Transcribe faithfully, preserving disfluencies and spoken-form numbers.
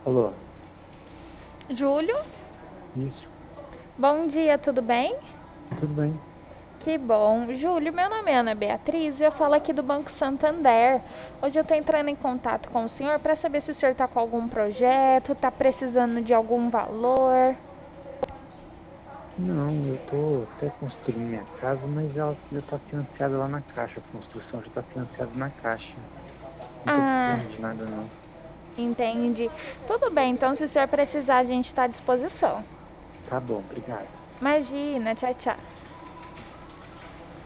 Alô, Júlio, isso, bom dia, tudo bem? tudo bem? Que bom. Júlio, meu nome é Ana Beatriz e eu falo aqui do Banco Santander. Hoje eu estou entrando em contato com o senhor para saber se o senhor está com algum projeto, está precisando de algum valor. Não, eu tô até construindo minha casa, mas ela já está financiada lá na Caixa, a construção já está financiada na Caixa. Não tô Ah, precisando de nada não. entendi. Tudo bem, então se o senhor precisar, a gente está à disposição. Tá bom, obrigado. Imagina, tchau, tchau.